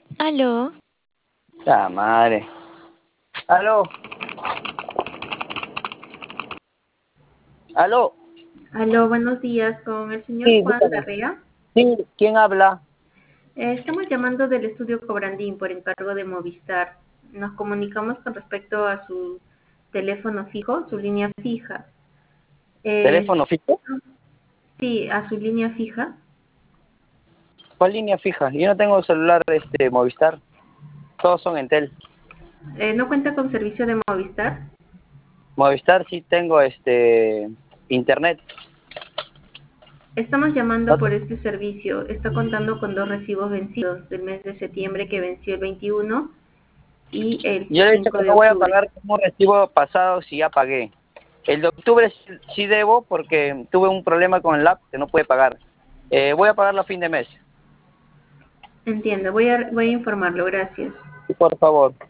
Aló, La madre. Aló, aló. Aló, buenos días, con el señor Sí, Juan dígame. Larrea. Sí, ¿quién habla? Estamos llamando del estudio Cobrandín por encargo de Movistar. Nos comunicamos con respecto a su teléfono fijo, su línea fija. Eh, ¿Teléfono fijo? sí, a su línea fija. ¿Cuál línea fija? Yo no tengo celular Movistar. Todos son Entel. ¿No cuenta con servicio de Movistar? Movistar sí tengo internet. Estamos llamando No- por este servicio. Está contando con dos recibos vencidos del mes de septiembre que venció el 21 y el Yo le he dicho 5 que de no voy a octubre. pagar como recibo pasado si ya pagué. El de octubre sí debo porque tuve un problema con el app que no pude pagar. Voy a pagarlo a fin de mes. Entiendo, voy a informarlo, gracias. Sí, por favor.